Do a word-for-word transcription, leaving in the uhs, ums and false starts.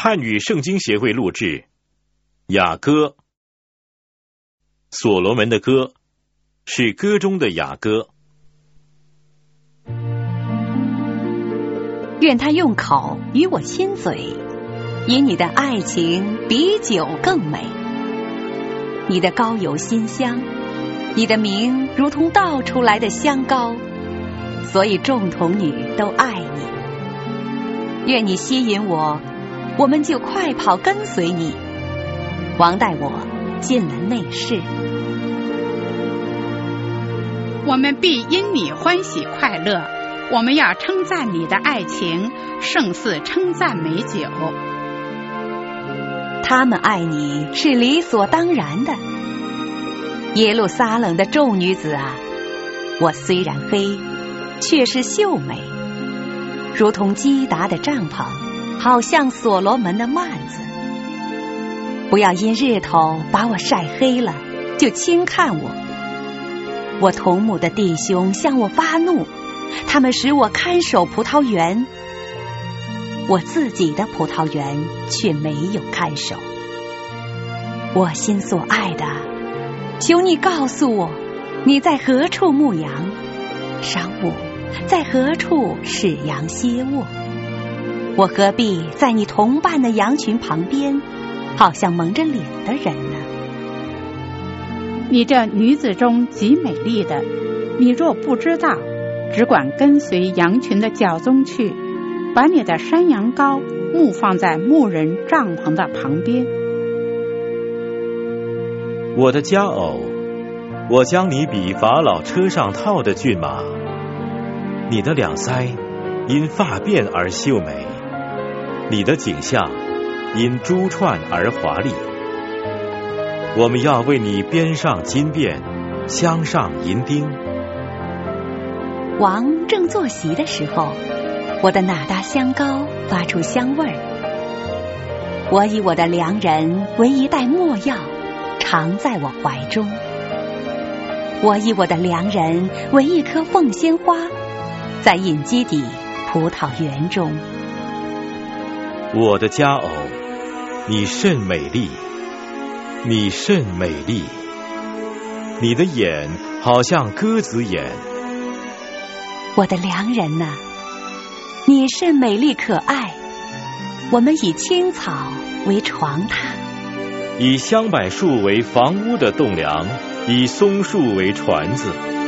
汉语圣经协会录制。雅歌，所罗门的歌，是歌中的雅歌。 愿他用口与我亲嘴，因你的爱情比酒更美。你的膏油馨香，你的名如同倒出来的香膏，所以众童女都爱你。愿你吸引我，我们就快跑跟随你。王带我进了内室， 我们必因你欢喜快乐。我们要称赞你的爱情，胜似称赞美酒。 他们爱你是理所当然的。耶路撒冷的众女子啊，我虽然黑，却是秀美，如同基达的帐篷，好像所罗门的幔子。不要因日头把我晒黑了，就轻看我。我同母的弟兄向我发怒，他们使我看守葡萄园，我自己的葡萄园却没有看守。我心所爱的，求你告诉我，你在何处牧羊？晌午在何处使羊歇卧？我何必在你同伴的羊群旁边，好像蒙着脸的人呢？ 你这女子中极美丽的，你若不知道，只管跟随羊群的脚踪去，把你的山羊羔牧放在牧人帐篷的旁边。 我的佳偶，我将你比法老车上套的骏马，你的两腮因发辫而秀美，你的颈项因珠串而华丽。我们要为你编上金辫，镶上银钉。 王正坐席的时候，我的哪大香膏发出香味儿。我以我的良人为一袋没药，常在我怀中。我以我的良人为一棵凤仙花，在隐基底葡萄园中。 我的佳偶，你甚美丽，你甚美丽，你的眼好像鸽子眼。 我的良人哪，你甚美丽可爱。我们以青草为床榻， 以香柏树为房屋的栋梁，以松树为船子。